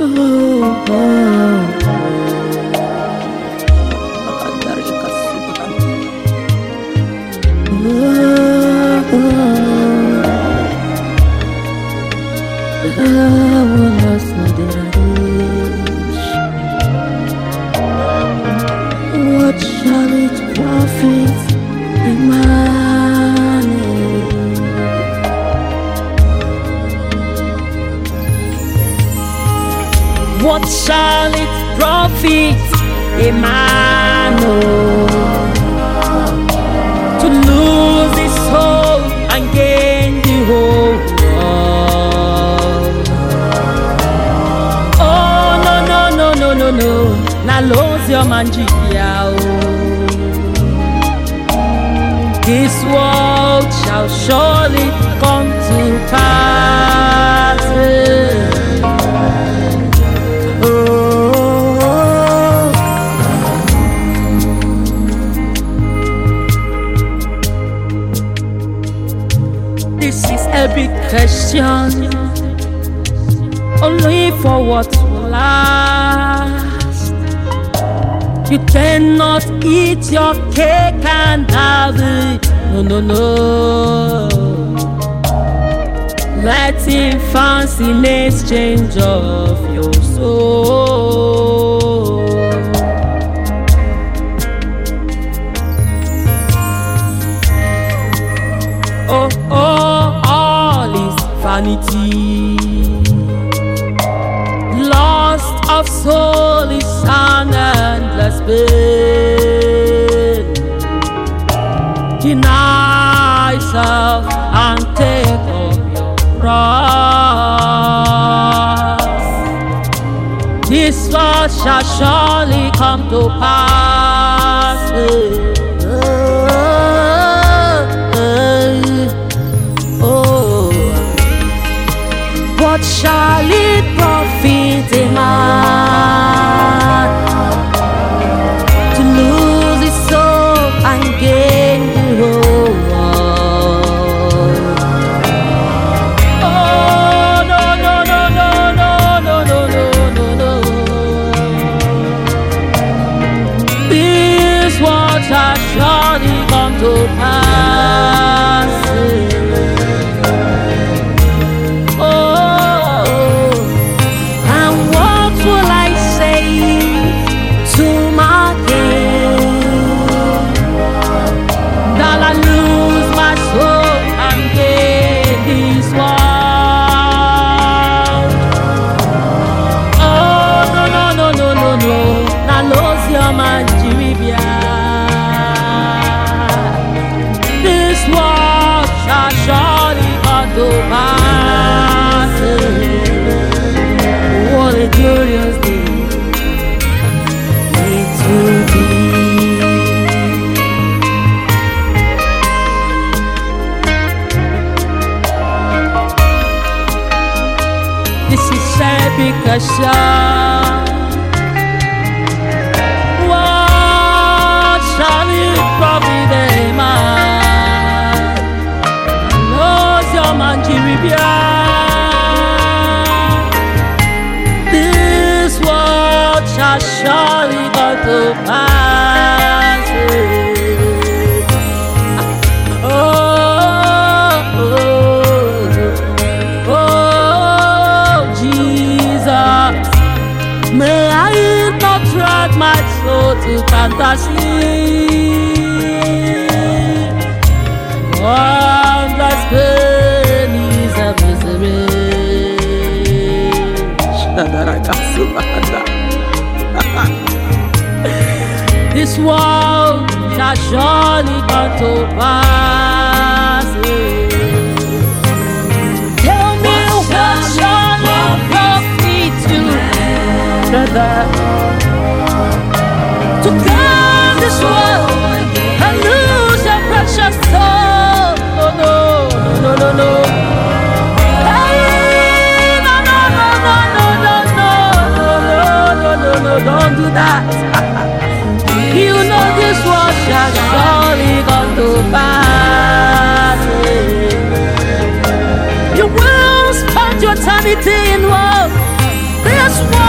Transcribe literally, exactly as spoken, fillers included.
What shall it profit a man? What shall it profit a man to lose his soul and gain the whole world? Oh no no no no no no, na lose your manjia. This world shall surely come to pass. This is a big question, only for what will last. You cannot eat your cake and have it, no, no, no. Letting fancy in exchange of your soul. Oh, oh, all is vanity. Lost of soul is an endless pain. Deny yourself and take up your cross. This world shall surely come to pass. What shall it profit a man to lose his soul and gain the whole world? Oh no no no no no no no no no no. This world shall surely come to pass. This world shall surely come to pass. What a glorious day it will be. This is a big question. What shall it profit a man? Lose your manjiribia. This world shall surely come to pass. Oh, oh, oh, Jesus, may I not drag my soul to fantasy. Wondrous pain is a misery. This world shall surely come to pass. Tell me what shall it profit you, brother, to gain this world and lose your precious soul? Oh no, no, no, no, no. Hey, no, no, no, no, no, no, no, no, no, no, don't do that. You know this world shall surely come to pass. You will spend your eternity in love. This world